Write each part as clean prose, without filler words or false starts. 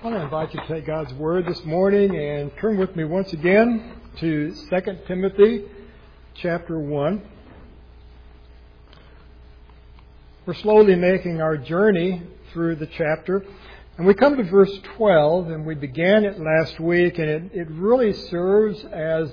I want to invite you to take God's Word this morning and turn with me once again to 2 Timothy chapter 1. We're slowly making our journey through the chapter, and we come to verse 12, and we began it last week, and it really serves as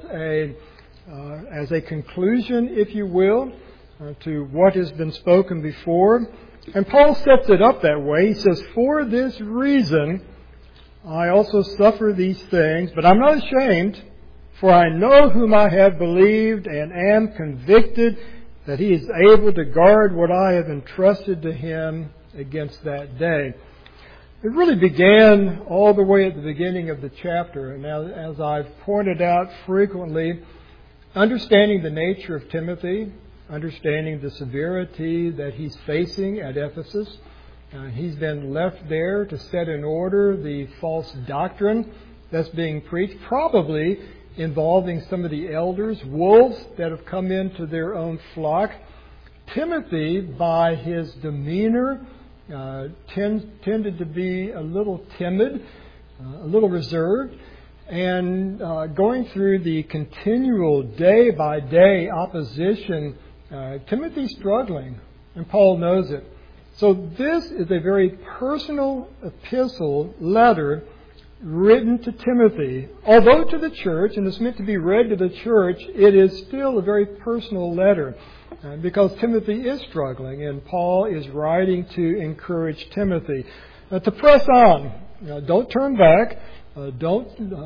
a conclusion, if you will, to what has been spoken before. And Paul sets it up that way. He says, "For this reason I also suffer these things, but I'm not ashamed, for I know whom I have believed and am convicted that he is able to guard what I have entrusted to him against that day." It really began all the way at the beginning of the chapter. And as I've pointed out frequently, understanding the nature of Timothy, understanding the severity that he's facing at Ephesus. He's been left there to set in order the false doctrine that's being preached, probably involving some of the elders, wolves that have come into their own flock. Timothy, by his demeanor, tended to be a little timid, a little reserved, and going through the continual day-by-day opposition, Timothy's struggling, and Paul knows it. So this is a very personal letter written to Timothy. Although to the church, and it's meant to be read to the church, it is still a very personal letter because Timothy is struggling, and Paul is writing to encourage Timothy to press on. Don't turn back. Don't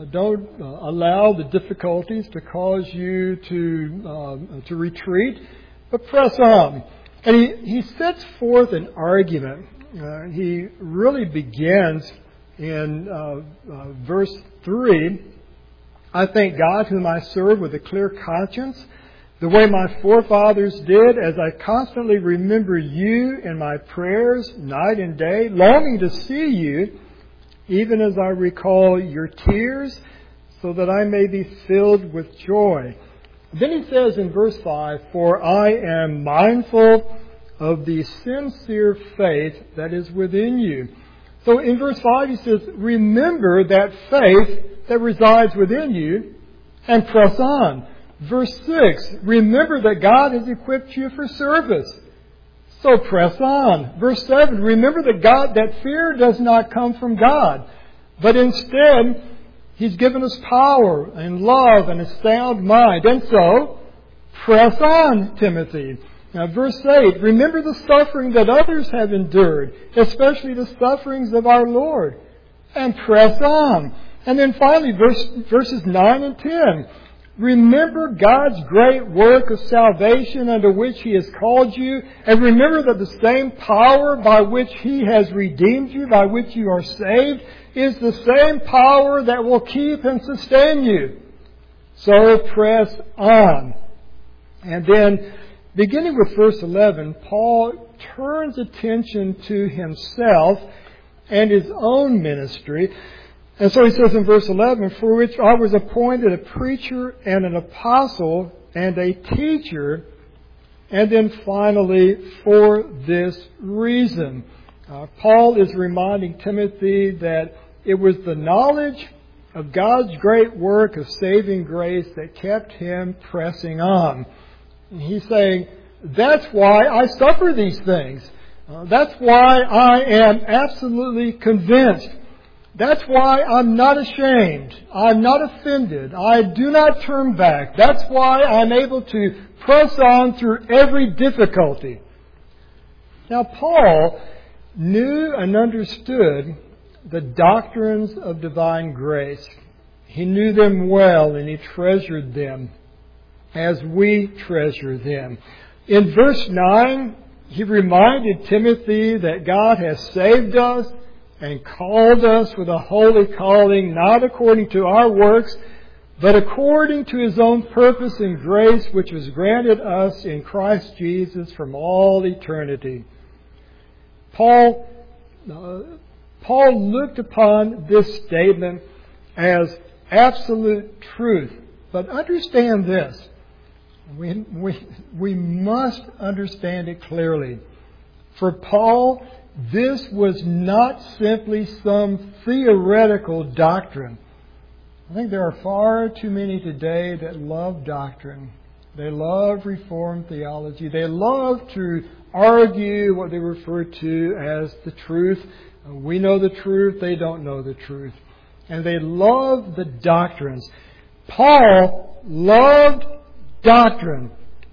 allow the difficulties to cause you to retreat, but press on. And he sets forth an argument. He really begins in verse 3. "I thank God whom I serve with a clear conscience, the way my forefathers did, as I constantly remember you in my prayers night and day, longing to see you, even as I recall your tears, so that I may be filled with joy." Then he says in verse 5, "For I am mindful of the sincere faith that is within you." So in verse 5 he says, remember that faith that resides within you and press on. Verse 6, remember that God has equipped you for service. So press on. Verse 7, remember that fear does not come from God, but instead He's given us power and love and a sound mind. And so, press on, Timothy. Now, verse 8, remember the suffering that others have endured, especially the sufferings of our Lord. And press on. And then finally, verses 9 and 10. Remember God's great work of salvation under which He has called you, and remember that the same power by which He has redeemed you, by which you are saved, is the same power that will keep and sustain you. So press on. And then, beginning with verse 11, Paul turns attention to himself and his own ministry. And so he says in verse 11, "For which I was appointed a preacher and an apostle and a teacher." And then finally, "for this reason." Paul is reminding Timothy that it was the knowledge of God's great work of saving grace that kept him pressing on. And he's saying, that's why I suffer these things. That's why I am absolutely convinced. That's why I'm not ashamed. I'm not offended. I do not turn back. That's why I'm able to press on through every difficulty. Now, Paul knew and understood the doctrines of divine grace. He knew them well, and he treasured them as we treasure them. In verse 9, he reminded Timothy that God has saved us and called us with a holy calling, not according to our works, but according to His own purpose and grace, which was granted us in Christ Jesus from all eternity. Paul looked upon this statement as absolute truth. But understand this. We must understand it clearly. For Paul, this was not simply some theoretical doctrine. I think there are far too many today that love doctrine. They love Reformed theology. They love to argue what they refer to as the truth. We know the truth. They don't know the truth. And they love the doctrines. Paul loved doctrine.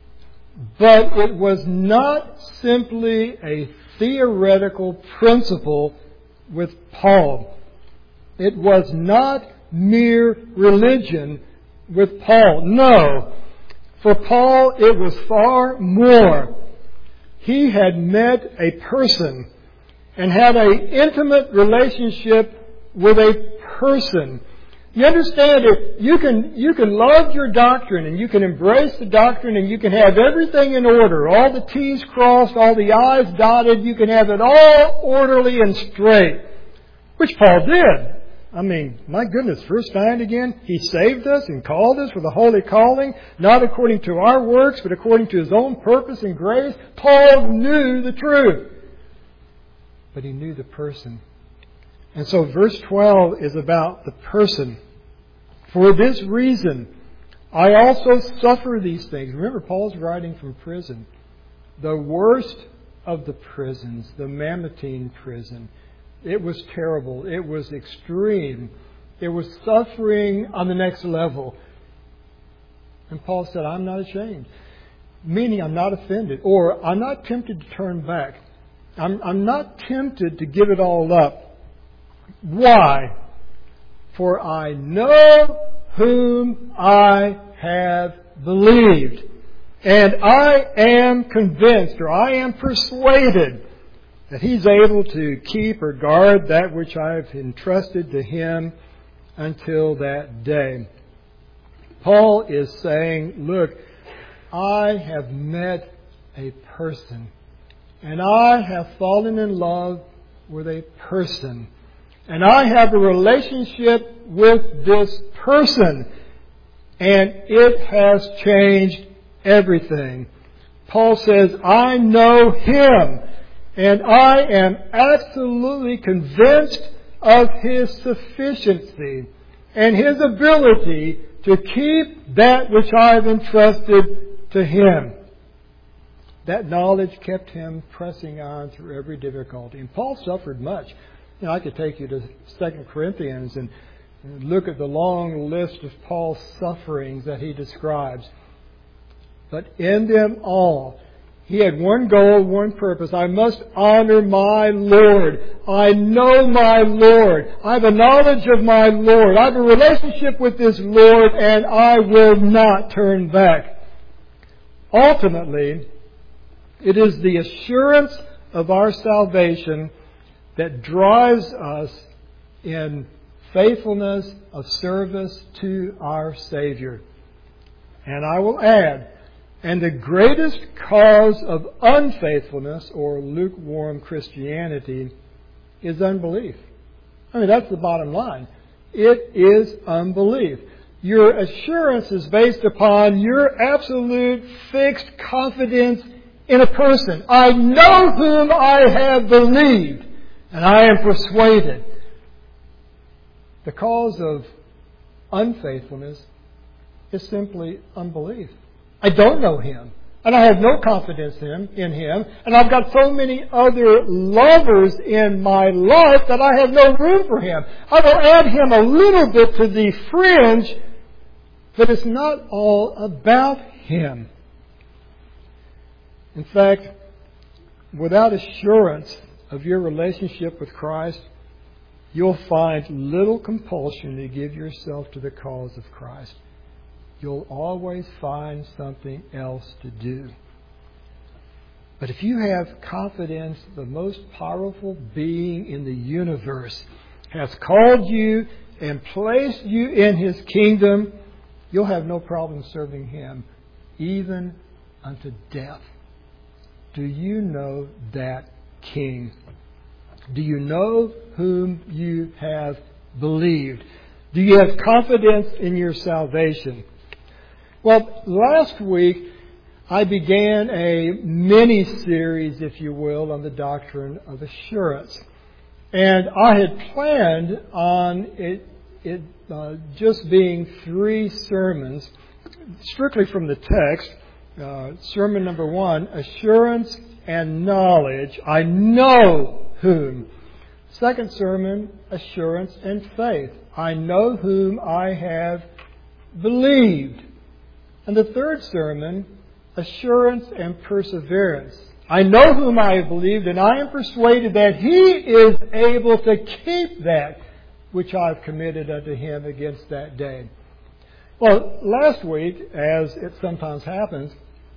But it was not simply a theoretical principle with Paul. It was not mere religion with Paul. No. For Paul, it was far more. He had met a person and had an intimate relationship with a person. You understand it? You can love your doctrine and you can embrace the doctrine and you can have everything in order. All the T's crossed, all the I's dotted. You can have it all orderly and straight. Which Paul did. I mean, my goodness, verse 9 again. He saved us and called us with a holy calling, not according to our works, but according to His own purpose and grace. Paul knew the truth. But he knew the person. And so verse 12 is about the person. For this reason, I also suffer these things. Remember, Paul's writing from prison. The worst of the prisons, the Mamertine prison. It was terrible. It was extreme. It was suffering on the next level. And Paul said, I'm not ashamed. Meaning I'm not offended. Or I'm not tempted to turn back. I'm not tempted to give it all up. Why? For I know whom I have believed. And I am convinced, or I am persuaded, that He's able to keep or guard that which I have entrusted to Him until that day. Paul is saying, look, I have met a person. And I have fallen in love with a person. And I have a relationship with this person. And it has changed everything. Paul says, I know Him. And I am absolutely convinced of His sufficiency and His ability to keep that which I have entrusted to Him. That knowledge kept him pressing on through every difficulty. And Paul suffered much. You know, I could take you to 2 Corinthians and look at the long list of Paul's sufferings that he describes. But in them all, he had one goal, one purpose. I must honor my Lord. I know my Lord. I have a knowledge of my Lord. I have a relationship with this Lord, and I will not turn back. Ultimately, it is the assurance of our salvation that drives us in faithfulness of service to our Savior. And I will add, and the greatest cause of unfaithfulness or lukewarm Christianity is unbelief. I mean, that's the bottom line. It is unbelief. Your assurance is based upon your absolute fixed confidence in a person. I know whom I have believed, and I am persuaded. The cause of unfaithfulness is simply unbelief. I don't know Him, and I have no confidence in Him, and I've got so many other lovers in my life that I have no room for Him. I will add Him a little bit to the fringe, but it's not all about Him. In fact, without assurance of your relationship with Christ, you'll find little compulsion to give yourself to the cause of Christ. You'll always find something else to do. But if you have confidence the most powerful being in the universe has called you and placed you in His kingdom, you'll have no problem serving Him, even unto death. Do you know that King? Do you know whom you have believed? Do you have confidence in your salvation? Well, last week I began a mini-series, if you will, on the doctrine of assurance. And I had planned on it just being 3 sermons, strictly from the text. Sermon number 1, assurance and knowledge. I know whom. Second sermon, assurance and faith. I know whom I have believed. And the third sermon, assurance and perseverance. I know whom I have believed, and I am persuaded that He is able to keep that which I have committed unto Him against that day. Well, last week, as it sometimes happens,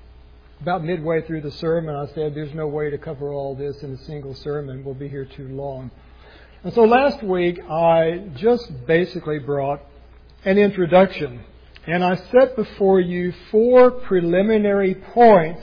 about midway through the sermon, I said there's no way to cover all this in a single sermon. We'll be here too long. And so last week, I just basically brought an introduction. And I set before you 4 preliminary points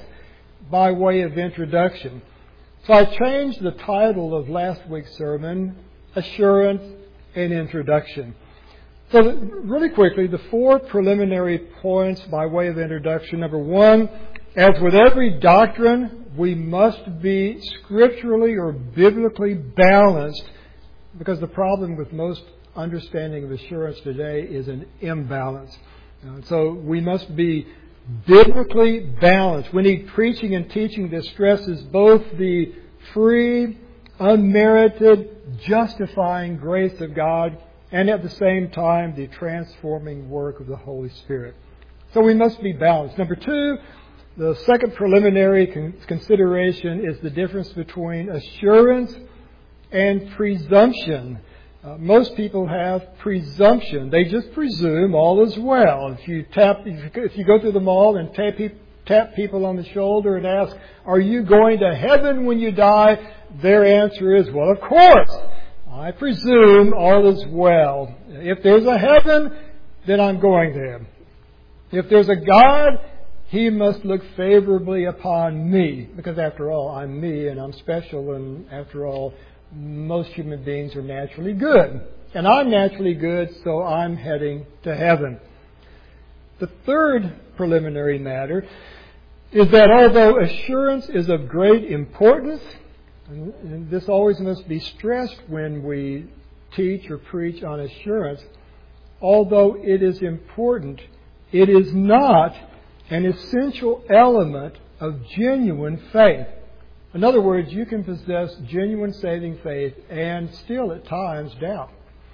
by way of introduction. So I changed the title of last week's sermon, Assurance and Introduction. So really quickly, the 4 preliminary points by way of introduction. Number 1, as with every doctrine, we must be scripturally or biblically balanced, because the problem with most understanding of assurance today is an imbalance. So we must be biblically balanced. We need preaching and teaching that stresses both the free, unmerited, justifying grace of God and at the same time the transforming work of the Holy Spirit. So we must be balanced. Number 2, the second preliminary consideration is the difference between assurance and presumption. Most people have presumption. They just presume all is well. If you go to the mall and tap people on the shoulder and ask, "Are you going to heaven when you die?" their answer is, "Well, of course. I presume all is well. If there's a heaven, then I'm going there. If there's a God, He must look favorably upon me, because after all, I'm me and I'm special, and after all, most human beings are naturally good. And I'm naturally good, so I'm heading to heaven." The third preliminary matter is that although assurance is of great importance, and this always must be stressed when we teach or preach on assurance, although it is important, it is not an essential element of genuine faith. In other words, you can possess genuine saving faith and still at times doubt.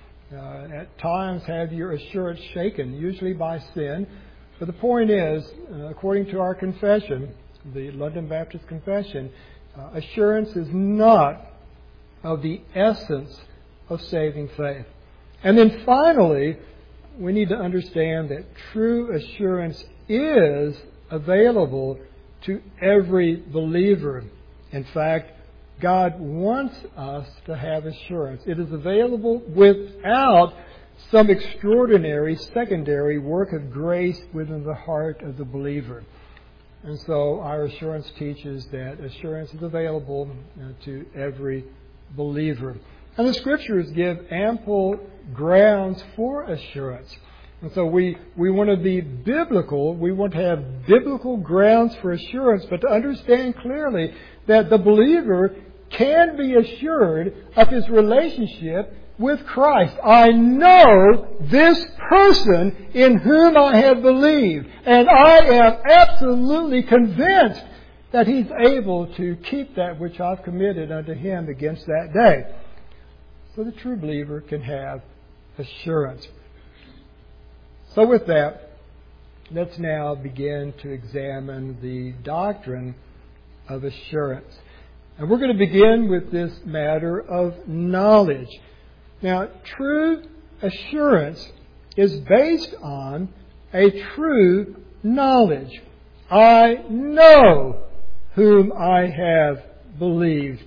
At times have your assurance shaken, usually by sin. But the point is, according to our confession, the London Baptist Confession, assurance is not of the essence of saving faith. And then finally, we need to understand that true assurance is available to every believer. In fact, God wants us to have assurance. It is available without some extraordinary secondary work of grace within the heart of the believer. And so our assurance teaches that assurance is available to every believer. And the Scriptures give ample grounds for assurance. And so we want to be biblical. We want to have biblical grounds for assurance, but to understand clearly that the believer can be assured of his relationship with Christ. I know this person in whom I have believed, and I am absolutely convinced that He's able to keep that which I've committed unto Him against that day. So the true believer can have assurance. So with that, let's now begin to examine the doctrine of assurance. And we're going to begin with this matter of knowledge. Now, true assurance is based on a true knowledge. I know whom I have believed.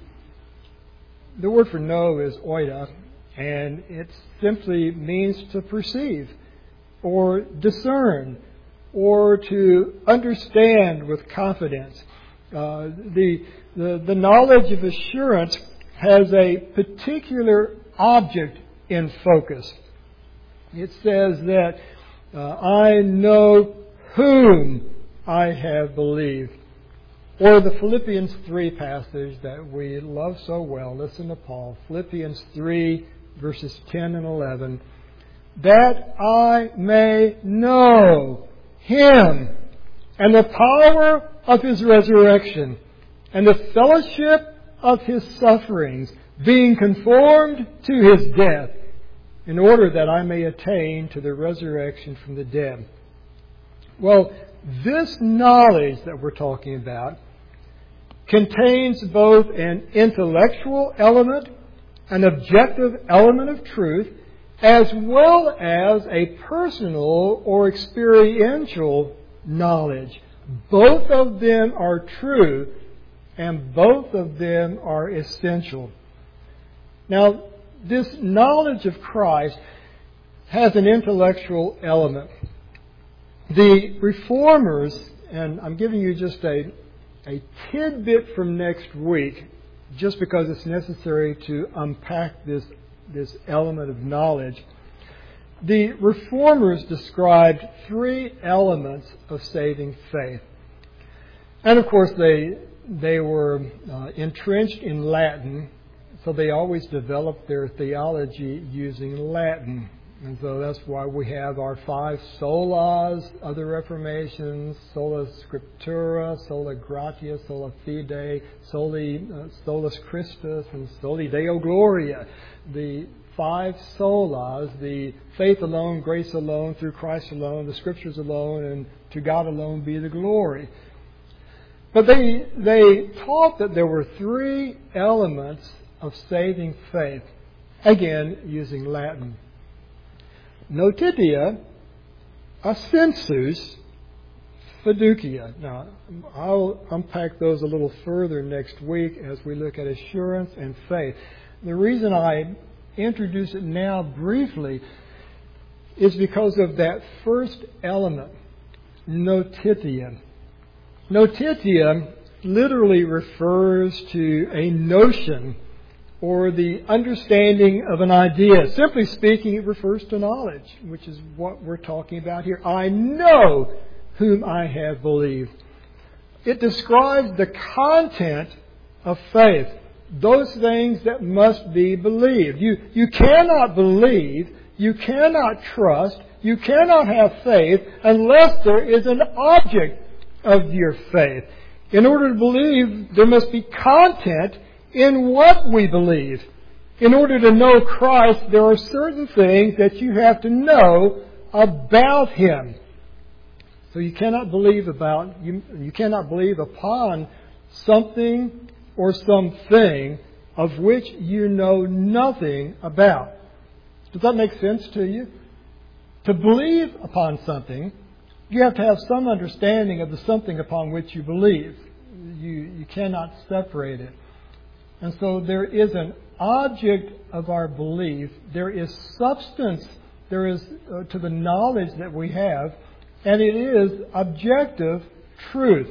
The word for know is oida, and it simply means to perceive or discern or to understand with confidence. The knowledge of assurance has a particular object in focus. It says that I know whom I have believed. Or the Philippians 3 passage that we love so well. Listen to Paul. Philippians 3, verses 10 and 11. That I may know Him and the power of His resurrection and the fellowship of His sufferings, being conformed to His death, in order that I may attain to the resurrection from the dead. Well, this knowledge that we're talking about contains both an intellectual element, an objective element of truth, as well as a personal or experiential knowledge. Both of them are true, and both of them are essential. Now, this knowledge of Christ has an intellectual element. The Reformers, and I'm giving you just a tidbit from next week, just because it's necessary to unpack this element of knowledge. The Reformers described 3 elements of saving faith. And of course they were entrenched in Latin, so they always developed their theology using Latin. And so that's why we have our 5 solas of the Reformations: sola scriptura, sola gratia, sola fide, solus Christus, and soli Deo gloria. The 5 solas, the faith alone, grace alone, through Christ alone, the Scriptures alone, and to God alone be the glory. But they taught that there were 3 elements of saving faith, again using Latin. Notitia, assensus, fiducia. Now, I'll unpack those a little further next week as we look at assurance and faith. The reason I introduce it now briefly is because of that first element, notitia. Notitia literally refers to a notion or the understanding of an idea. Simply speaking, it refers to knowledge, which is what we're talking about here. I know whom I have believed. It describes the content of faith, those things that must be believed. You cannot believe, you cannot trust, you cannot have faith unless there is an object of your faith. In order to believe, there must be content in what we believe. In order to know Christ, there are certain things that you have to know about Him. So you cannot believe you cannot believe upon something or something of which you know nothing about. Does that make sense to you? To believe upon something, you have to have some understanding of the something upon which you believe. You cannot separate it. And so there is an object of our belief. There is substance. There is to the knowledge that we have. And it is objective truth.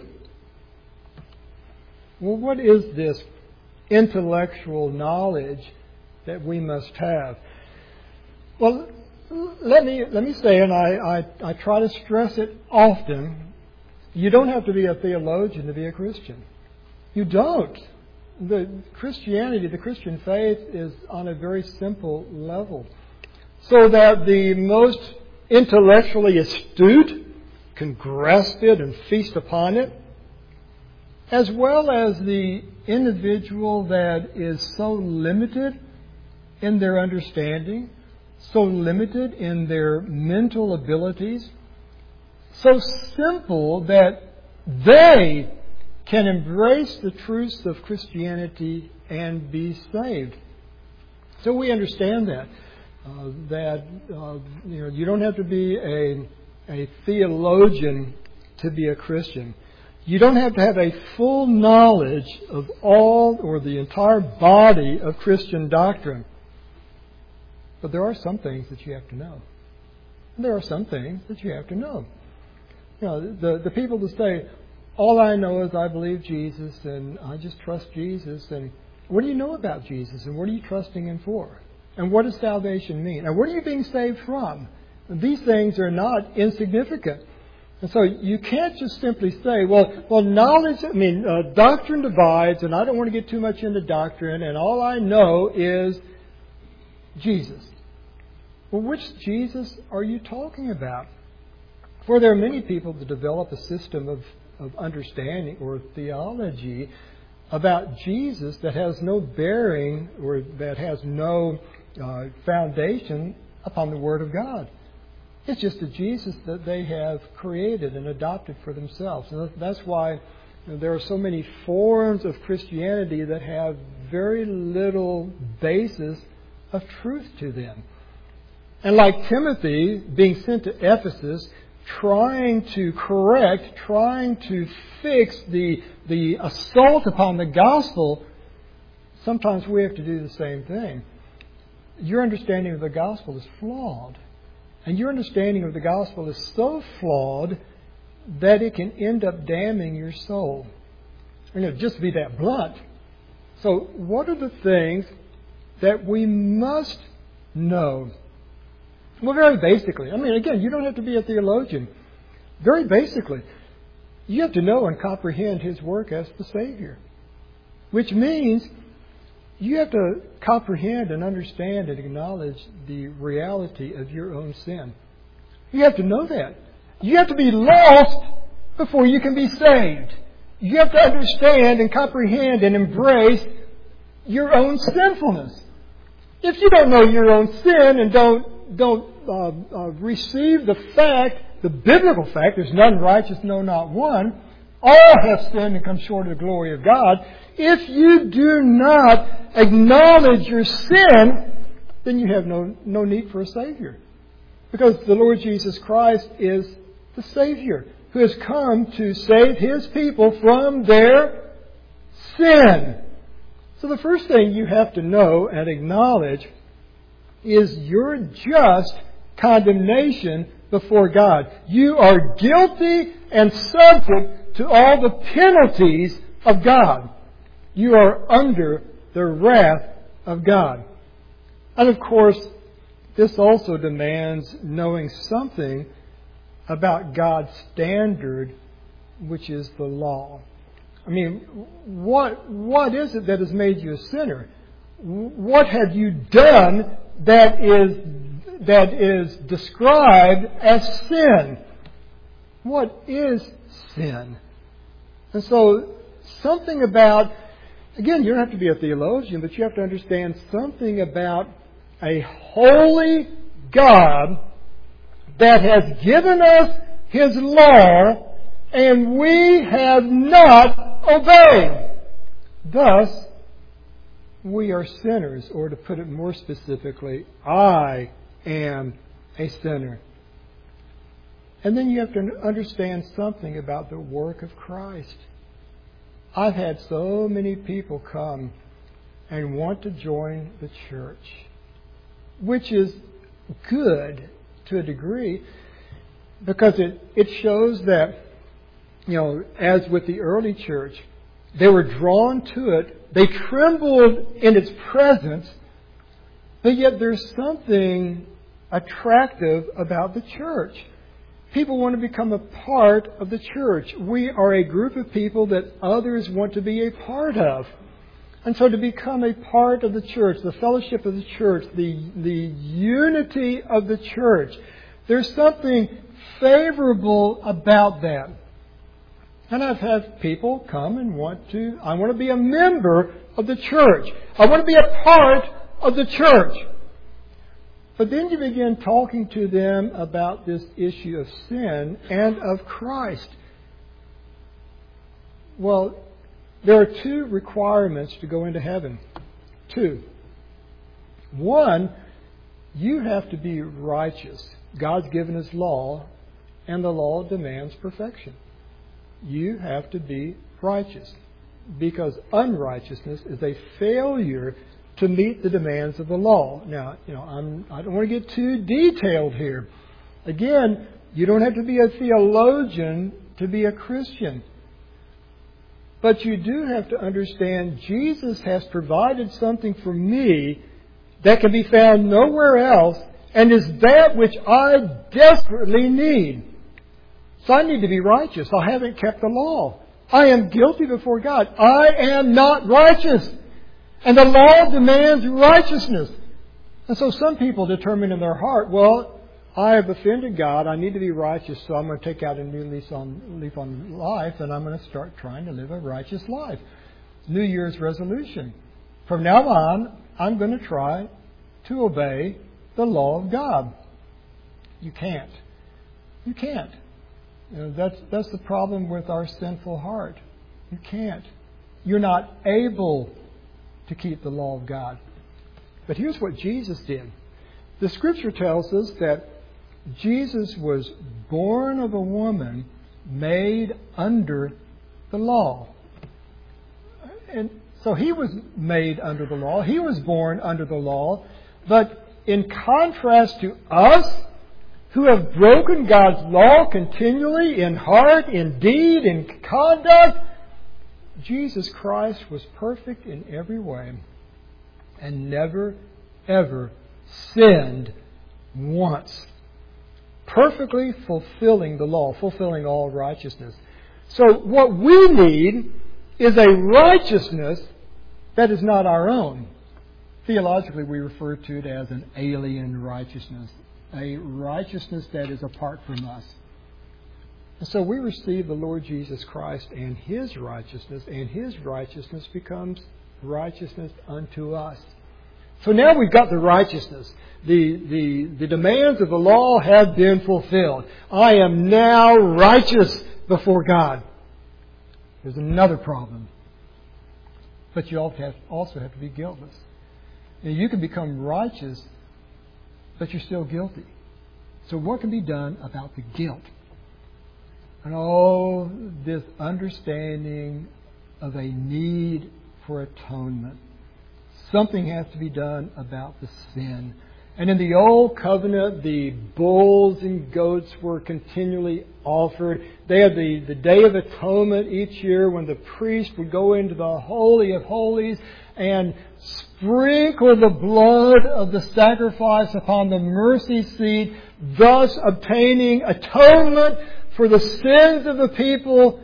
Well, what is this intellectual knowledge that we must have? Well, let me say, and I try to stress it often, you don't have to be a theologian to be a Christian. You don't. The Christianity, the Christian faith, is on a very simple level. So that the most intellectually astute can grasp it and feast upon it, as well as the individual that is so limited in their understanding, so limited in their mental abilities, so simple that they can embrace the truths of Christianity and be saved. So we understand that. You don't have to be a theologian to be a Christian. You don't have to have a full knowledge of all or the entire body of Christian doctrine. But there are some things that you have to know. There are some things that you have to know. The people that say, all I know is I believe Jesus and I just trust Jesus. And what do you know about Jesus? And what are you trusting Him for? And what does salvation mean? And what are you being saved from? And these things are not insignificant. And so you can't just simply say, well, knowledge, doctrine divides, and I don't want to get too much into doctrine, and all I know is Jesus. Well, which Jesus are you talking about? For there are many people that develop a system of understanding or theology about Jesus that has no bearing or that has no foundation upon the Word of God. It's just a Jesus that they have created and adopted for themselves. And that's why there are so many forms of Christianity that have very little basis of truth to them. And like Timothy being sent to Ephesus, trying to correct, trying to fix the assault upon the gospel, sometimes we have to do the same thing. Your understanding of the gospel is flawed. And your understanding of the gospel is so flawed that it can end up damning your soul. Just to be that blunt. So what are the things that we must know? Well, very basically. Again, you don't have to be a theologian. Very basically, you have to know and comprehend His work as the Savior. Which means you have to comprehend and understand and acknowledge the reality of your own sin. You have to know that. You have to be lost before you can be saved. You have to understand and comprehend and embrace your own sinfulness. If you don't know your own sin and don't receive the fact, the biblical fact, there's none righteous, no, not one. All have sinned and come short of the glory of God. If you do not acknowledge your sin, then you have no need for a Savior. Because the Lord Jesus Christ is the Savior who has come to save His people from their sin. So the first thing you have to know and acknowledge is your just condemnation before God. You are guilty and subject to all the penalties of God. You are under the wrath of God. And of course, this also demands knowing something about God's standard, which is the law. What is it that has made you a sinner? What have you done that is described as sin? What is sin? And so something about, again, you don't have to be a theologian, but you have to understand something about a holy God that has given us His law and we have not obeyed. Thus, we are sinners, or to put it more specifically, I am a sinner. And then you have to understand something about the work of Christ. I've had so many people come and want to join the church, which is good to a degree, because it shows that, as with the early church, they were drawn to it. They trembled in its presence, but yet there's something attractive about the church. People want to become a part of the church. We are a group of people that others want to be a part of. And so to become a part of the church, the fellowship of the church, the unity of the church, there's something favorable about that. And I've had people come and I want to be a member of the church. I want to be a part of the church. But then you begin talking to them about this issue of sin and of Christ. Well, there are two requirements to go into heaven. Two. One, you have to be righteous. God's given His law, and the law demands perfection. You have to be righteous, because unrighteousness is a failure to meet the demands of the law. Now, I don't want to get too detailed here. Again, you don't have to be a theologian to be a Christian. But you do have to understand Jesus has provided something for me that can be found nowhere else, and is that which I desperately need. So I need to be righteous. I haven't kept the law. I am guilty before God. I am not righteous. And the law demands righteousness. And so some people determine in their heart, well, I have offended God. I need to be righteous, so I'm going to take out a new leaf on life, and I'm going to start trying to live a righteous life. New Year's resolution. From now on, I'm going to try to obey the law of God. You can't. You can't. That's the problem with our sinful heart. You can't. You're not able to keep the law of God. But here's what Jesus did. The Scripture tells us that Jesus was born of a woman made under the law. And so He was made under the law. He was born under the law. But in contrast to us, who have broken God's law continually in heart, in deed, in conduct, Jesus Christ was perfect in every way and never, ever sinned once. Perfectly fulfilling the law, fulfilling all righteousness. So what we need is a righteousness that is not our own. Theologically, we refer to it as an alien righteousness, a righteousness that is apart from us. And so we receive the Lord Jesus Christ and His righteousness, and His righteousness becomes righteousness unto us. So now we've got the righteousness. The demands of the law have been fulfilled. I am now righteous before God. There's another problem. But you also have to be guiltless. Now, you can become righteous, but you're still guilty. So what can be done about the guilt? And this understanding of a need for atonement. Something has to be done about the sin. And in the Old Covenant, the bulls and goats were continually offered. They had the Day of Atonement each year when the priest would go into the Holy of Holies and sprinkle the blood of the sacrifice upon the mercy seat, thus obtaining atonement for the sins of the people.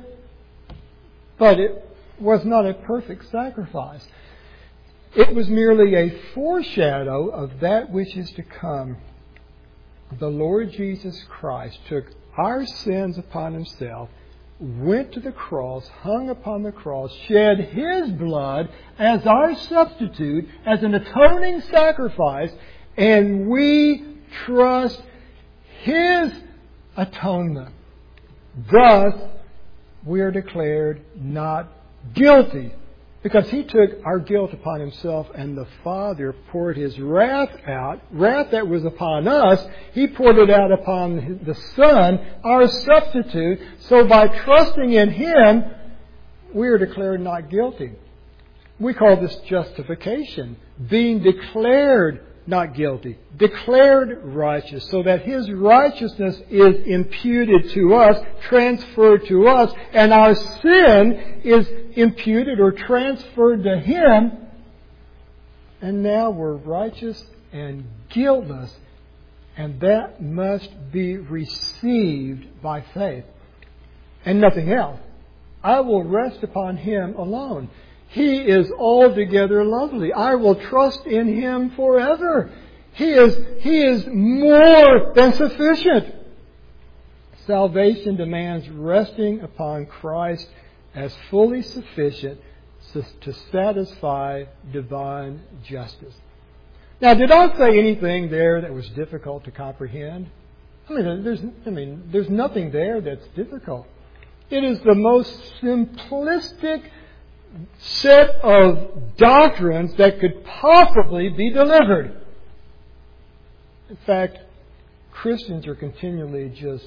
But it was not a perfect sacrifice. It was merely a foreshadow of that which is to come. The Lord Jesus Christ took our sins upon Himself, went to the cross, hung upon the cross, shed His blood as our substitute, as an atoning sacrifice, and we trust His atonement. Thus, we are declared not guilty. Because He took our guilt upon Himself, and the Father poured His wrath out, wrath that was upon us, He poured it out upon the Son, our substitute. So by trusting in Him, we are declared not guilty. We call this justification, being declared not guilty, declared righteous, so that His righteousness is imputed to us, transferred to us, and our sin is imputed or transferred to Him, and now we're righteous and guiltless, and that must be received by faith and nothing else. I will rest upon Him alone. He is altogether lovely. I will trust in Him forever. He is more than sufficient. Salvation demands resting upon Christ as fully sufficient to satisfy divine justice. Now, did I say anything there that was difficult to comprehend? There's nothing there that's difficult. It is the most simplistic set of doctrines that could possibly be delivered. In fact, Christians are continually just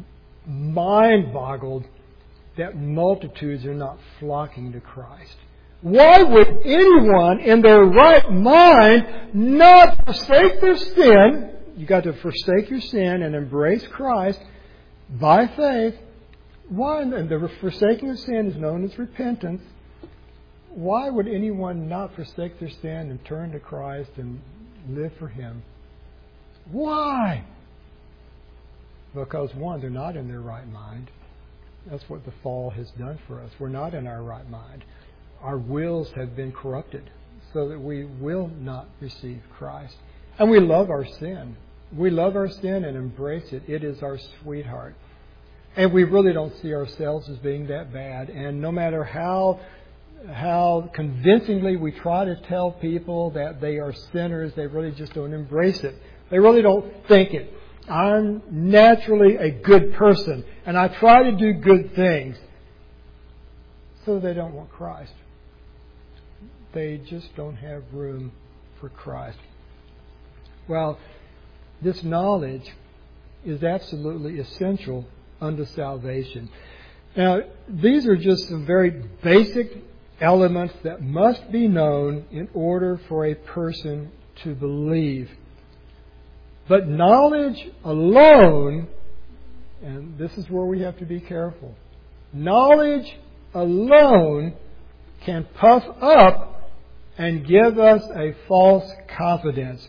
mind-boggled that multitudes are not flocking to Christ. Why would anyone in their right mind not forsake their sin? You've got to forsake your sin and embrace Christ by faith. Why? And the forsaking of sin is known as repentance. Why would anyone not forsake their sin and turn to Christ and live for Him? Why? Because, one, they're not in their right mind. That's what the fall has done for us. We're not in our right mind. Our wills have been corrupted so that we will not receive Christ. And we love our sin. We love our sin and embrace it. It is our sweetheart. And we really don't see ourselves as being that bad. And no matter how convincingly we try to tell people that they are sinners, they really just don't embrace it. They really don't think it. I'm naturally a good person, and I try to do good things. So they don't want Christ. They just don't have room for Christ. Well, this knowledge is absolutely essential unto salvation. Now, these are just some very basic elements that must be known in order for a person to believe. But knowledge alone, and this is where we have to be careful, knowledge alone can puff up and give us a false confidence.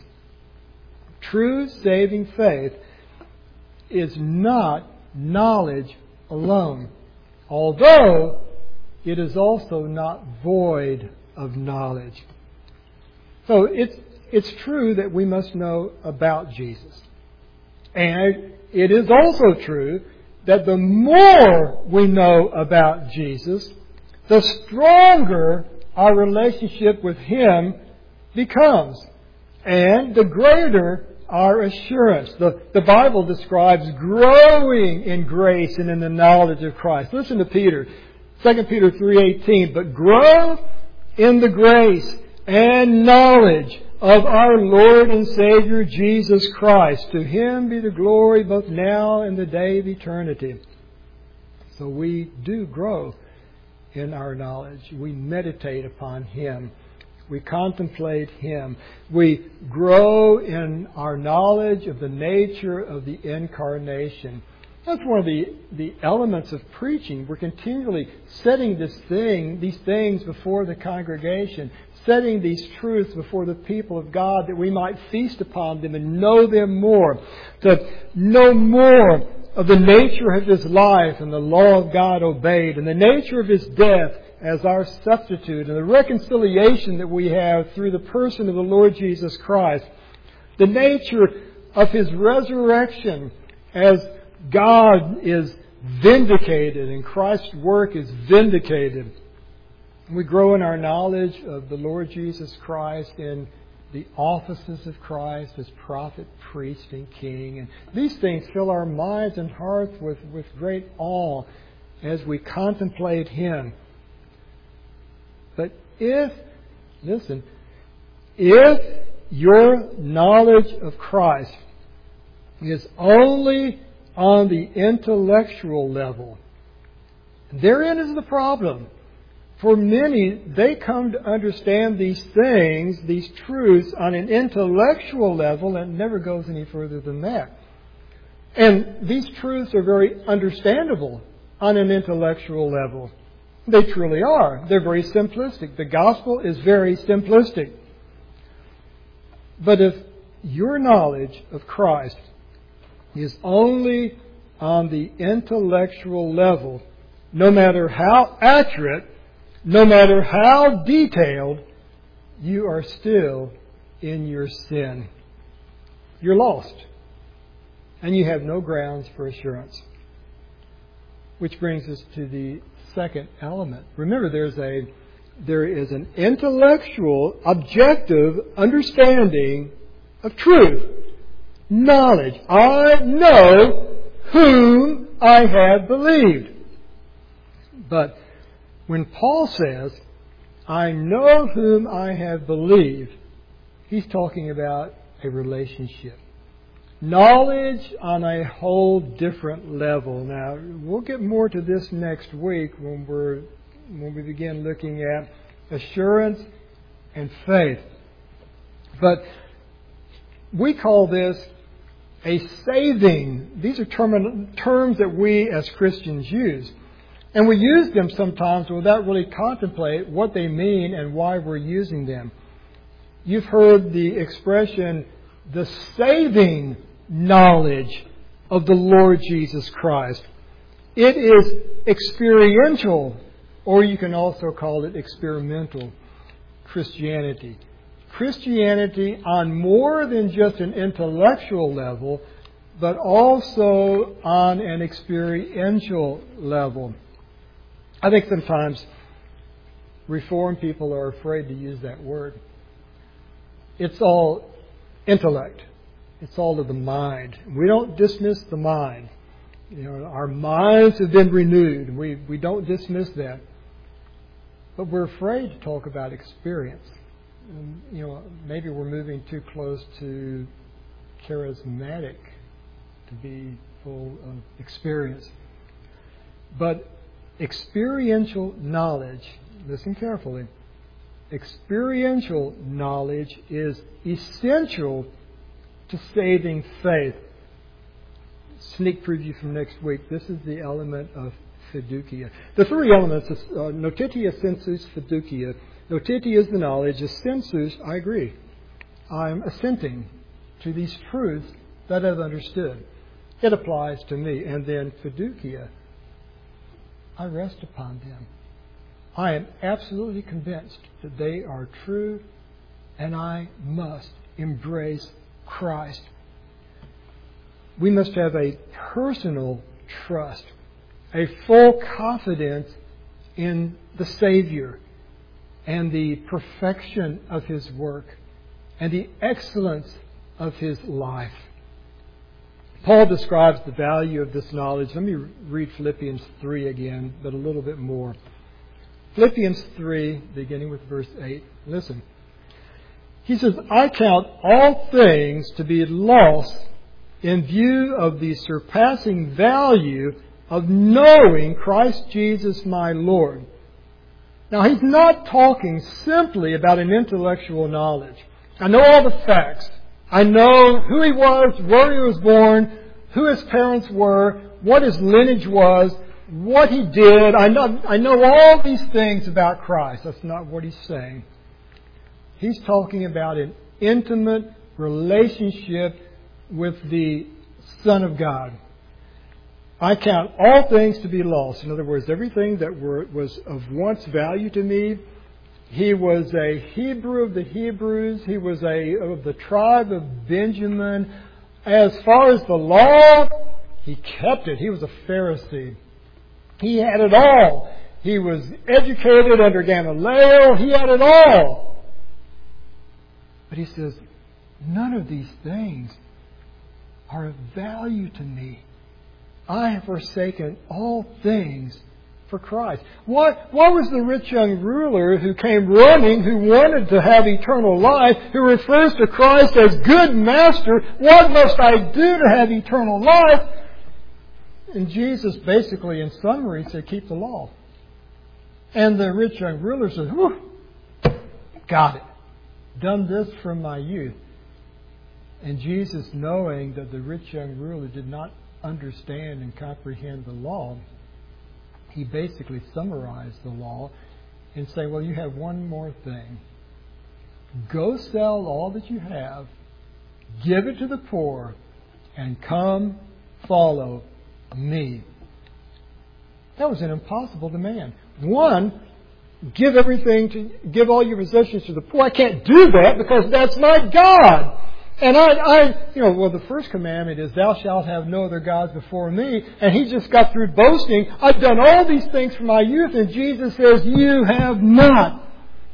True saving faith is not knowledge alone, although it is also not void of knowledge. So it's true that we must know about Jesus. And it is also true that the more we know about Jesus, the stronger our relationship with Him becomes. And the greater our assurance. The Bible describes growing in grace and in the knowledge of Christ. Listen to Peter. 2 Peter 3:18. But grow in the grace and knowledge of our Lord and Savior Jesus Christ. To Him be the glory both now and the day of eternity. So we do grow in our knowledge. We meditate upon Him. We contemplate Him. We grow in our knowledge of the nature of the Incarnation. That's one of the elements of preaching. We're continually setting these things before the congregation, setting these truths before the people of God that we might feast upon them and know them more, to know more of the nature of His life and the law of God obeyed, and the nature of His death as our substitute, and the reconciliation that we have through the person of the Lord Jesus Christ, the nature of His resurrection as God is vindicated and Christ's work is vindicated. We grow in our knowledge of the Lord Jesus Christ in the offices of Christ as prophet, priest, and king. And these things fill our minds and hearts with great awe as we contemplate Him. But if your knowledge of Christ is only on the intellectual level, therein is the problem. For many, they come to understand these things, these truths, on an intellectual level, and it never goes any further than that. And these truths are very understandable on an intellectual level. They truly are. They're very simplistic. The gospel is very simplistic. But if your knowledge of Christ is only on the intellectual level, no matter how accurate, no matter how detailed, you are still in your sin. You're lost. And you have no grounds for assurance. Which brings us to the second element. Remember, there is an intellectual, objective understanding of truth. Knowledge. I know whom I have believed. But when Paul says, I know whom I have believed, he's talking about a relationship. Knowledge on a whole different level. Now, we'll get more to this next week when we begin looking at assurance and faith. But we call this a saving. These are terms that we as Christians use. And we use them sometimes without really contemplating what they mean and why we're using them. You've heard the expression, the saving knowledge of the Lord Jesus Christ. It is experiential, or you can also call it experimental Christianity. Christianity on more than just an intellectual level, but also on an experiential level. I think sometimes Reformed people are afraid to use that word. It's all intellect. It's all of the mind. We don't dismiss the mind. Our minds have been renewed. We don't dismiss that. But we're afraid to talk about experience. Maybe we're moving too close to charismatic to be full of experience. But experiential knowledge, listen carefully, experiential knowledge is essential to saving faith. Sneak preview from next week. This is the element of fiducia. The three elements is notitia, sensus, fiducia. Notitia is the knowledge. The sensus, I agree. I'm assenting to these truths that I've understood. It applies to me. And then fiducia, I rest upon them. I am absolutely convinced that they are true, and I must embrace Christ. We must have a personal trust, a full confidence in the Savior and the perfection of His work and the excellence of His life. Paul describes the value of this knowledge. Let me read Philippians 3 again, but a little bit more. Philippians 3, beginning with verse 8. Listen. He says, I count all things to be lost in view of the surpassing value of knowing Christ Jesus my Lord. Now, he's not talking simply about an intellectual knowledge. I know all the facts. I know who he was, where he was born, who his parents were, what his lineage was, what he did. I know all these things about Christ. That's not what he's saying. He's talking about an intimate relationship with the Son of God. I count all things to be lost. In other words, everything that was of once value to me. He was a Hebrew of the Hebrews. He was of the tribe of Benjamin. As far as the law, he kept it. He was a Pharisee. He had it all. He was educated under Gamaliel. He had it all. But he says, none of these things are of value to me. I have forsaken all things for Christ. What was the rich young ruler who came running, who wanted to have eternal life, who refers to Christ as good master? What must I do to have eternal life? And Jesus basically, in summary, said, keep the law. And the rich young ruler said, whew, got it. Done this from my youth. And Jesus, knowing that the rich young ruler did not understand and comprehend the law, he basically summarized the law and say, well, you have one more thing. Go sell all that you have, give it to the poor, and come follow me. That was an impossible demand. One, give all your possessions to the poor. I can't do that because that's my God. And the first commandment is, thou shalt have no other gods before me. And he just got through boasting, I've done all these things from my youth. And Jesus says, you have not.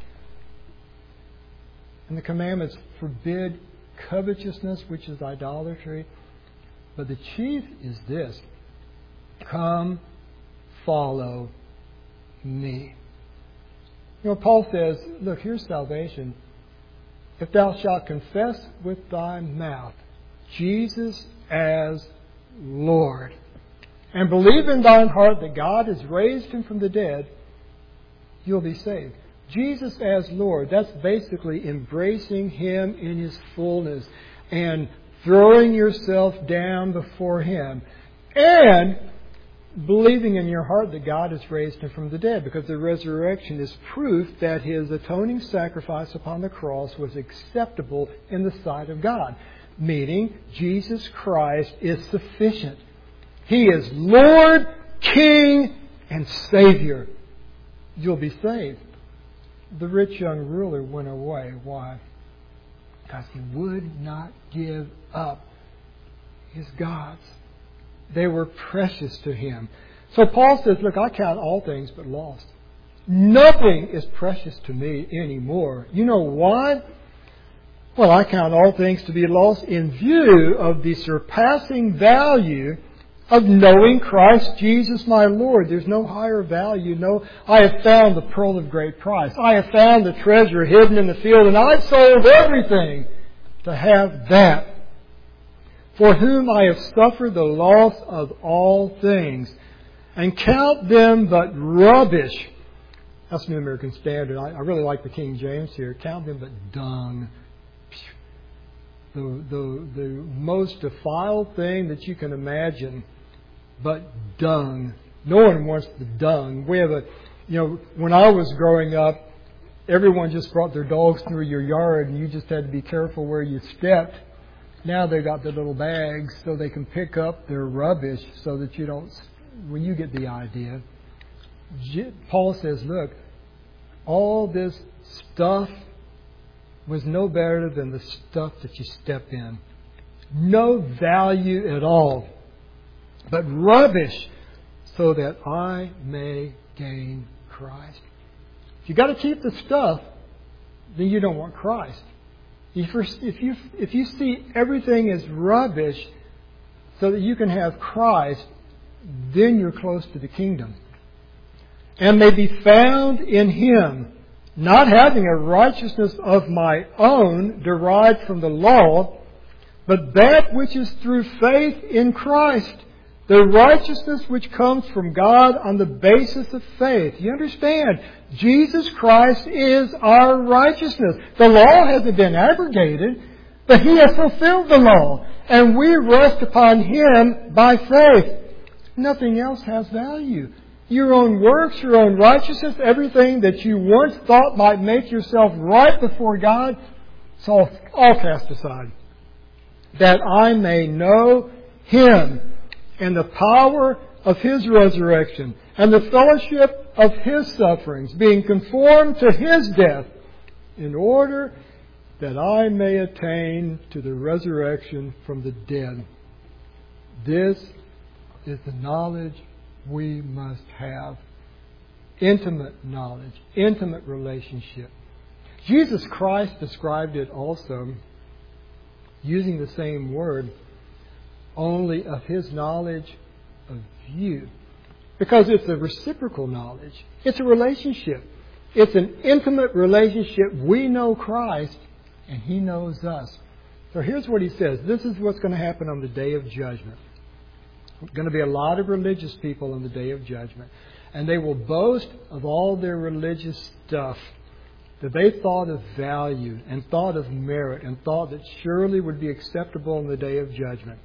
And the commandments forbid covetousness, which is idolatry. But the chief is this: come, follow me. Paul says, look, here's salvation. If thou shalt confess with thy mouth Jesus as Lord, and believe in thine heart that God has raised him from the dead, you'll be saved. Jesus as Lord, that's basically embracing him in his fullness and throwing yourself down before him, and believing in your heart that God has raised him from the dead, because the resurrection is proof that his atoning sacrifice upon the cross was acceptable in the sight of God. meaning Jesus Christ is sufficient. He is Lord, King, and Savior. You'll be saved. The rich young ruler went away. Why? Because he would not give up his gods. They were precious to him. So Paul says, look, I count all things but lost. Nothing is precious to me anymore. You know why? Well, I count all things to be lost in view of the surpassing value of knowing Christ Jesus my Lord. There's no higher value. No, I have found the pearl of great price. I have found the treasure hidden in the field, and I've sold everything to have that. For whom I have suffered the loss of all things, and count them but rubbish. That's New American Standard. I really like the King James here. Count them but dung. The most defiled thing that you can imagine, but dung. No one wants the dung. We have when I was growing up, everyone just brought their dogs through your yard and you just had to be careful where you stepped. Now they've got their little bags so they can pick up their rubbish so that you don't, when you get the idea. Paul says, look, all this stuff was no better than the stuff that you step in. No value at all, but rubbish so that I may gain Christ. If you got to keep the stuff, then you don't want Christ. If you see everything as rubbish so that you can have Christ, then you're close to the kingdom. And may be found in Him, not having a righteousness of my own derived from the law, but that which is through faith in Christ, the righteousness which comes from God on the basis of faith. You understand? Jesus Christ is our righteousness. The law hasn't been abrogated, but He has fulfilled the law. And we rest upon Him by faith. Nothing else has value. Your own works, your own righteousness, everything that you once thought might make yourself right before God, it's all cast aside. That I may know Him and the power of His resurrection and the fellowship of His sufferings, being conformed to His death, in order that I may attain to the resurrection from the dead. This is the knowledge we must have. Intimate knowledge, intimate relationship. Jesus Christ described it also using the same word, only of His knowledge of you. Because it's a reciprocal knowledge. It's a relationship. It's an intimate relationship. We know Christ and He knows us. So here's what He says. This is what's going to happen on the day of judgment. There's going to be a lot of religious people on the day of judgment. And they will boast of all their religious stuff that they thought of value and thought of merit and thought that surely would be acceptable on the day of judgment.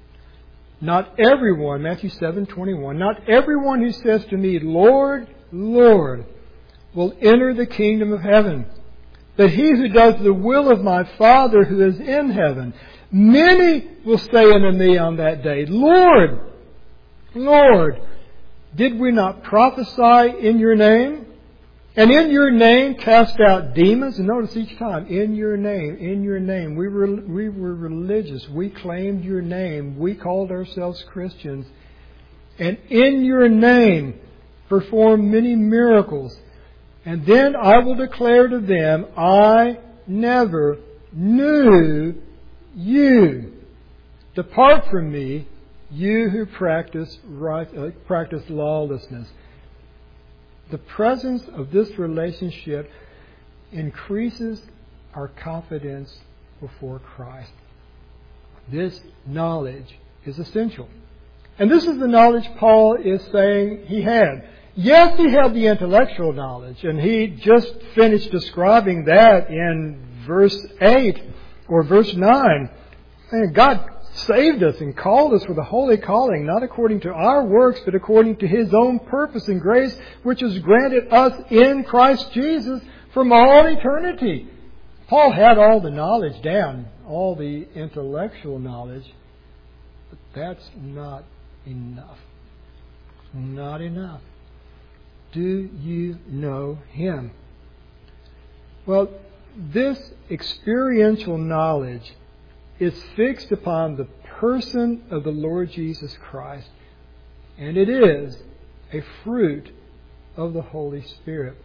Not everyone, Matthew 7:21, not everyone who says to me, Lord, Lord, will enter the kingdom of heaven, but he who does the will of my Father who is in heaven. Many will say unto me on that day, Lord, Lord, did we not prophesy in your name? And in your name cast out demons? And notice each time, in your name, in your name. We were religious. We claimed your name. We called ourselves Christians. And in your name performed many miracles. And then I will declare to them, I never knew you. Depart from me, you who practice lawlessness. The presence of this relationship increases our confidence before Christ. This knowledge is essential. And this is the knowledge Paul is saying he had. Yes, he had the intellectual knowledge, and he just finished describing that in verse 8 or verse 9. And God saved us and called us with a holy calling, not according to our works, but according to His own purpose and grace, which is granted us in Christ Jesus from all eternity. Paul had all the knowledge down. all the intellectual knowledge, but that's not enough. Not enough. Do you know Him? Well, this experiential knowledge is fixed upon the person of the Lord Jesus Christ, and it is a fruit of the Holy Spirit.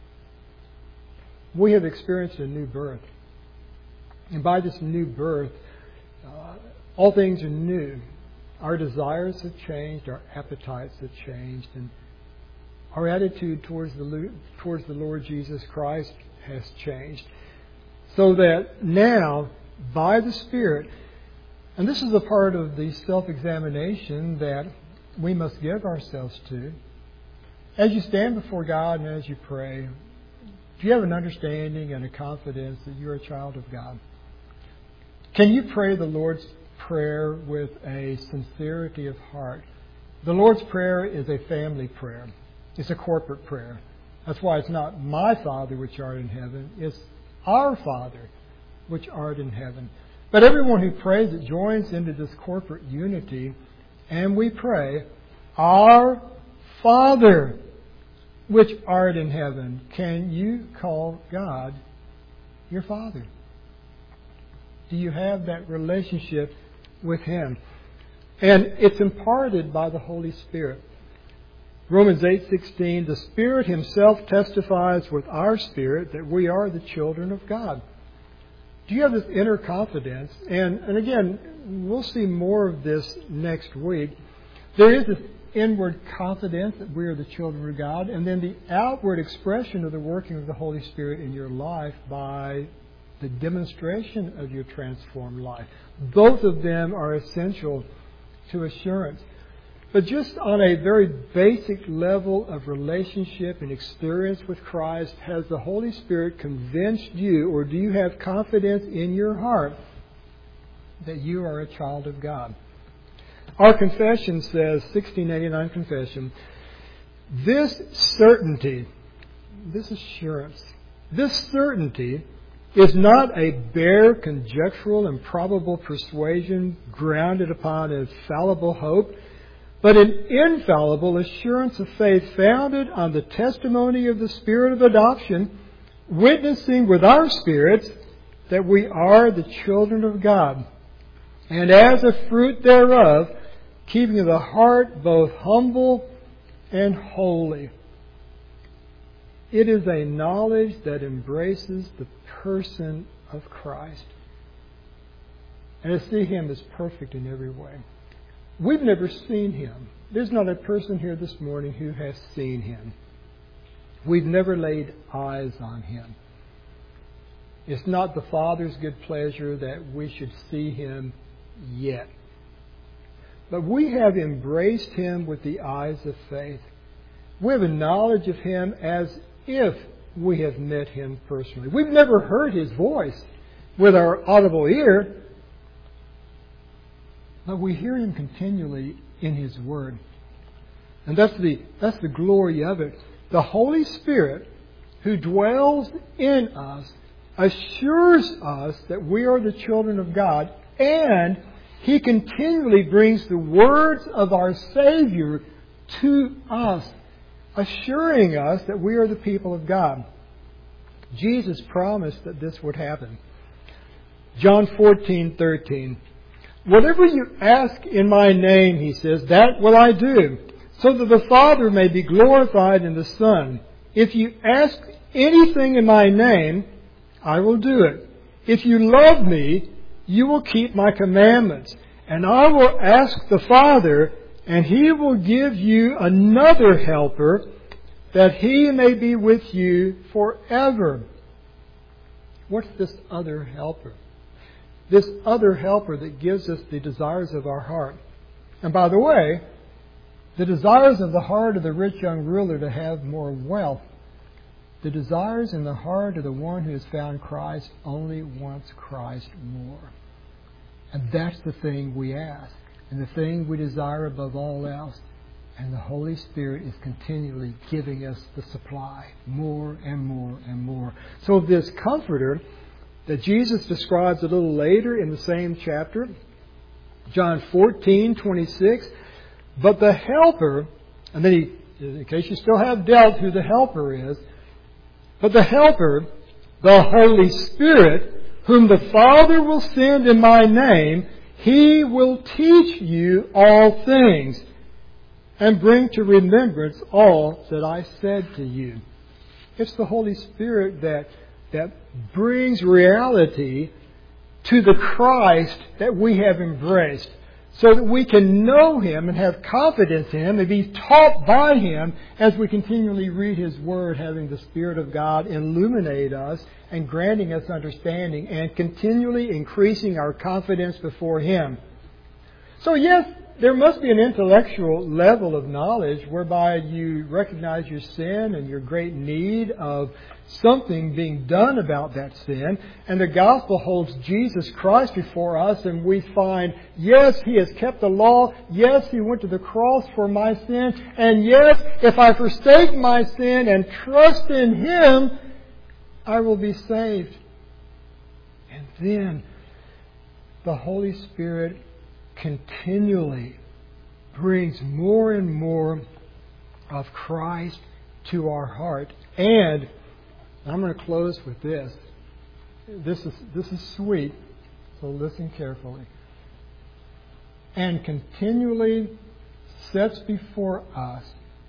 We have experienced a new birth. And by this new birth, all things are new. Our desires have changed, our appetites have changed, and our attitude towards the Lord Jesus Christ has changed. So that now, by the Spirit, and this is a part of the self-examination that we must give ourselves to, as you stand before God and as you pray, do you have an understanding and a confidence that you're a child of God? Can you pray the Lord's Prayer with a sincerity of heart? The Lord's Prayer is a family prayer. It's a corporate prayer. That's why it's not my Father which art in heaven. It's our Father which art in heaven. But everyone who prays it joins into this corporate unity, and we pray, Our Father which art in heaven. Can you call God your Father? Do you have that relationship with Him? And it's imparted by the Holy Spirit. Romans 8:16, the Spirit Himself testifies with our spirit that we are the children of God. Do you have this inner confidence? And again, we'll see more of this next week. There is this inward confidence that we are the children of God, and then the outward expression of the working of the Holy Spirit in your life by the demonstration of your transformed life. Both of them are essential to assurance. But just on a very basic level of relationship and experience with Christ, has the Holy Spirit convinced you, or do you have confidence in your heart that you are a child of God? Our confession says, 1689 confession, this certainty, this assurance, this certainty is not a bare conjectural and probable persuasion grounded upon a fallible hope, but an infallible assurance of faith founded on the testimony of the Spirit of adoption, witnessing with our spirits that we are the children of God. And as a fruit thereof, keeping the heart both humble and holy. It is a knowledge that embraces the person of Christ. And to see Him as perfect in every way. We've never seen Him. There's not a person here this morning who has seen Him. We've never laid eyes on Him. It's not the Father's good pleasure that we should see Him yet. But we have embraced Him with the eyes of faith. We have a knowledge of Him as if we have met Him personally. We've never heard His voice with our audible ear, but we hear Him continually in His Word. And that's the glory of it. The Holy Spirit who dwells in us assures us that we are the children of God, and He continually brings the words of our Savior to us, assuring us that we are the people of God. Jesus promised that this would happen. John 14:13. Whatever you ask in my name, He says, that will I do, so that the Father may be glorified in the Son. If you ask anything in my name, I will do it. If you love me, you will keep my commandments. And I will ask the Father, and He will give you another helper, that He may be with you forever. What's this other helper? This other helper that gives us the desires of our heart. And by the way, the desires of the heart of the rich young ruler to have more wealth, the desires in the heart of the one who has found Christ only wants Christ more. And that's the thing we ask, and the thing we desire above all else. And the Holy Spirit is continually giving us the supply, more and more and more. So this Comforter that Jesus describes a little later in the same chapter. John 14:26. But the Helper, and then he, in case you still have doubt who the Helper is, but the Helper, the Holy Spirit, whom the Father will send in my name, He will teach you all things and bring to remembrance all that I said to you. It's the Holy Spirit that brings reality to the Christ that we have embraced, so that we can know Him and have confidence in Him and be taught by Him as we continually read His Word, having the Spirit of God illuminate us and granting us understanding and continually increasing our confidence before Him. So yes, there must be an intellectual level of knowledge whereby you recognize your sin and your great need of something being done about that sin. And the gospel holds Jesus Christ before us, and we find, yes, He has kept the law. Yes, He went to the cross for my sin. And yes, if I forsake my sin and trust in Him, I will be saved. And then the Holy Spirit continually brings more and more of Christ to our heart. And I'm going to close with this. This is sweet, so listen carefully. And continually sets before us,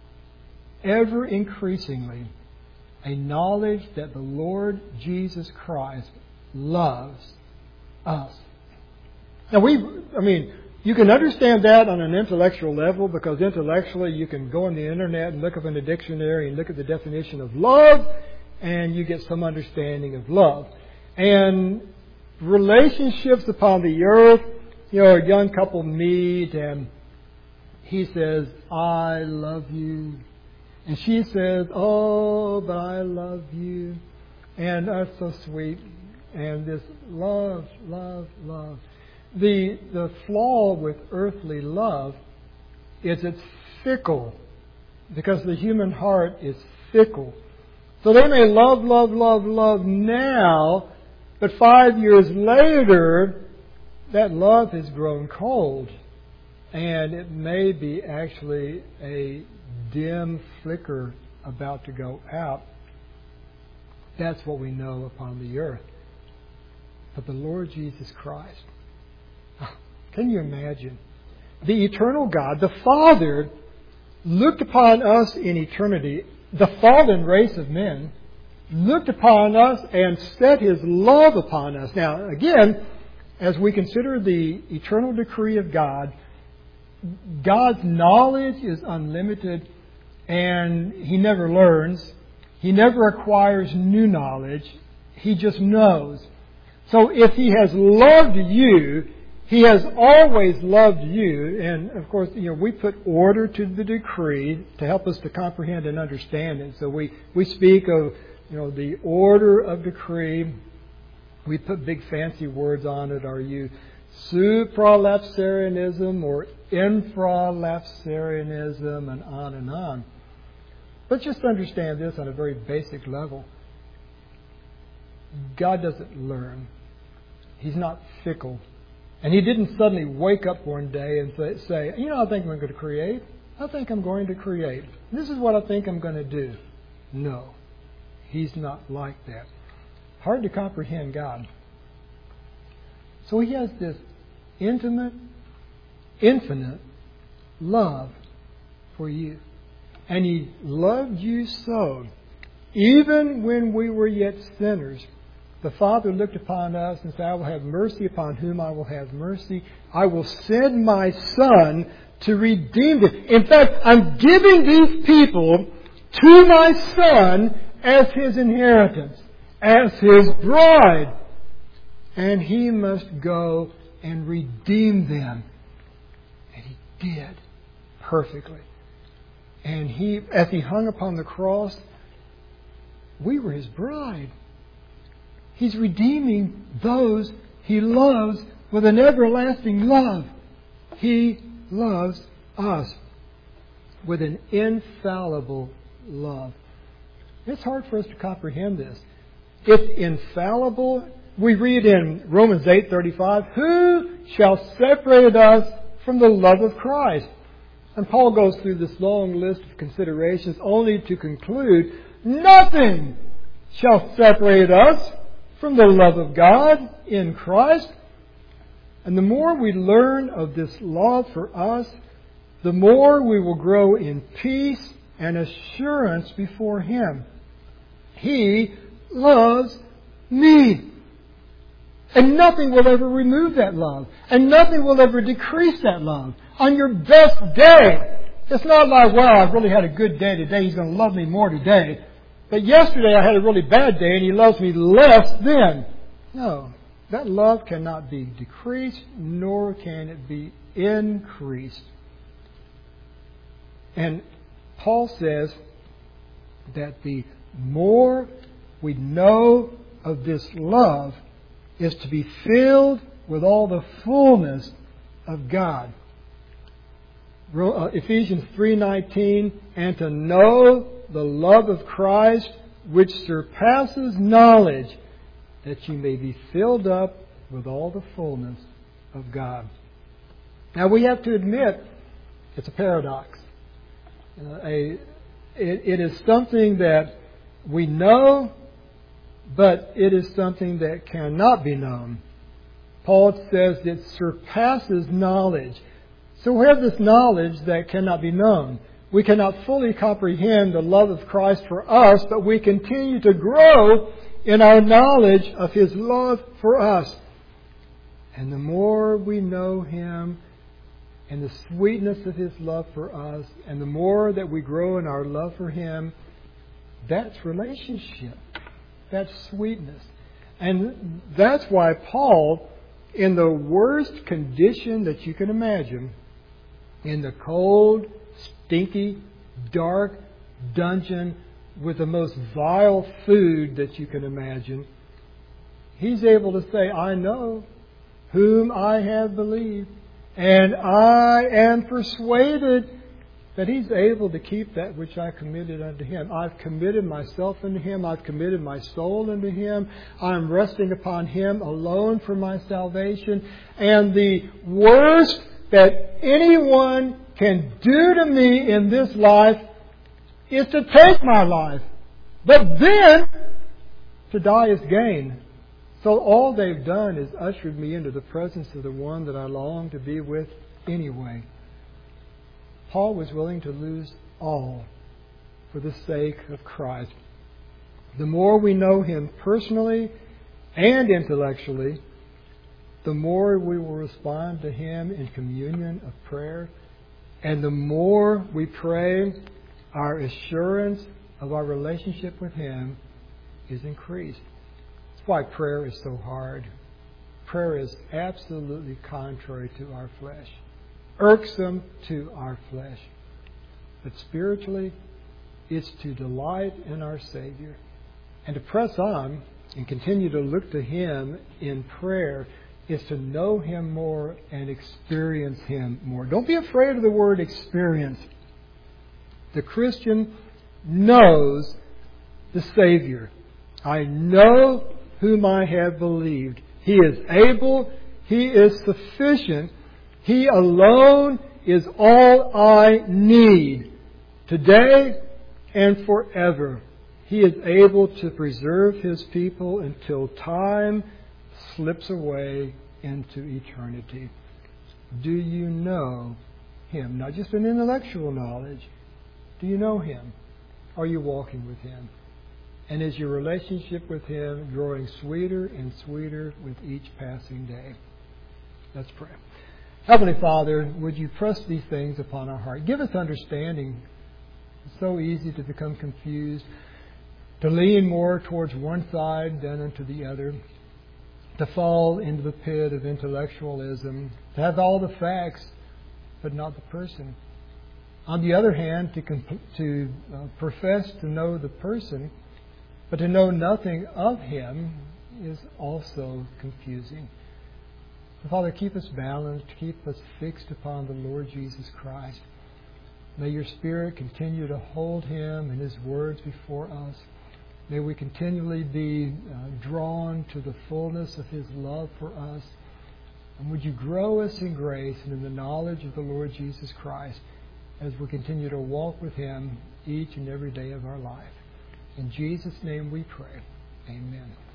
ever increasingly, a knowledge that the Lord Jesus Christ loves us. Now you can understand that on an intellectual level, because intellectually you can go on the internet and look up in the dictionary and look at the definition of love, and you get some understanding of love. And relationships upon the earth, a young couple meet and he says, I love you. And she says, oh, but I love you. And that's so sweet. And this love, love, love. The flaw with earthly love is it's fickle, because the human heart is fickle. So they may love, love, love, love now, but 5 years later, that love has grown cold. And it may be actually a dim flicker about to go out. That's what we know upon the earth. But the Lord Jesus Christ, can you imagine? The eternal God, the Father, looked upon us in eternity. The fallen race of men looked upon us and set His love upon us. Now, again, as we consider the eternal decree of God, God's knowledge is unlimited, and He never learns. He never acquires new knowledge. He just knows. So if He has loved you, He has always loved you. And of course, we put order to the decree to help us to comprehend and understand it. So we speak of, the order of decree. We put big fancy words on it. Are you supralapsarianism or infralapsarianism, and on and on. But just understand this on a very basic level. God doesn't learn. He's not fickle. And He didn't suddenly wake up one day and say, I think I'm going to create. I think I'm going to create. This is what I think I'm going to do. No. He's not like that. Hard to comprehend God. So He has this intimate, infinite love for you. And He loved you so. Even when we were yet sinners, the Father looked upon us and said, I will have mercy upon whom I will have mercy. I will send my Son to redeem them. In fact, I'm giving these people to my Son as His inheritance, as His bride. And He must go and redeem them. And He did perfectly. And as He hung upon the cross, we were His bride. He's redeeming those He loves with an everlasting love. He loves us with an infallible love. It's hard for us to comprehend this. It's infallible. We read in Romans 8:35, "Who shall separate us from the love of Christ?" And Paul goes through this long list of considerations only to conclude, "Nothing shall separate us from the love of God in Christ." And the more we learn of this love for us, the more we will grow in peace and assurance before Him. He loves me. And nothing will ever remove that love. And nothing will ever decrease that love. On your best day, it's not like, well, I've really had a good day today. He's going to love me more today. But yesterday I had a really bad day and He loves me less then. No, that love cannot be decreased, nor can it be increased. And Paul says that the more we know of this love is to be filled with all the fullness of God. Ephesians 3:19, "And to know the love of Christ, which surpasses knowledge, that you may be filled up with all the fullness of God." Now we have to admit, it's a paradox. It is something that we know, but it is something that cannot be known. Paul says it surpasses knowledge. So we have this knowledge that cannot be known. We cannot fully comprehend the love of Christ for us, but we continue to grow in our knowledge of His love for us. And the more we know Him and the sweetness of His love for us, and the more that we grow in our love for Him, that's relationship. That's sweetness. And that's why Paul, in the worst condition that you can imagine, in the cold, stinky, dark dungeon with the most vile food that you can imagine, he's able to say, "I know whom I have believed, and I am persuaded that He's able to keep that which I committed unto Him. I've committed myself unto Him. I've committed my soul unto Him. I'm resting upon Him alone for my salvation. And the worst that anyone can do to me in this life is to take my life. But then, to die is gain. So all they've done is ushered me into the presence of the one that I long to be with anyway." Paul was willing to lose all for the sake of Christ. The more we know Him personally and intellectually, the more we will respond to Him in communion of prayer. And the more we pray, our assurance of our relationship with Him is increased. That's why prayer is so hard. Prayer is absolutely contrary to our flesh, irksome to our flesh. But spiritually, it's to delight in our Savior and to press on and continue to look to Him in prayer is to know Him more and experience Him more. Don't be afraid of the word experience. The Christian knows the Savior. I know whom I have believed. He is able. He is sufficient. He alone is all I need today and forever. He is able to preserve His people until time slips away into eternity. Do you know Him? Not just an intellectual knowledge. Do you know Him? Are you walking with Him? And is your relationship with Him growing sweeter and sweeter with each passing day? Let's pray. Heavenly Father, would You press these things upon our heart? Give us understanding. It's so easy to become confused, to lean more towards one side than into the other, to fall into the pit of intellectualism, to have all the facts but not the person. On the other hand, to profess to know the person but to know nothing of Him is also confusing. Father, keep us balanced, keep us fixed upon the Lord Jesus Christ. May Your Spirit continue to hold Him and His words before us. May we continually be drawn to the fullness of His love for us. And would you grow us in grace and in the knowledge of the Lord Jesus Christ as we continue to walk with Him each and every day of our life. In Jesus' name we pray. Amen.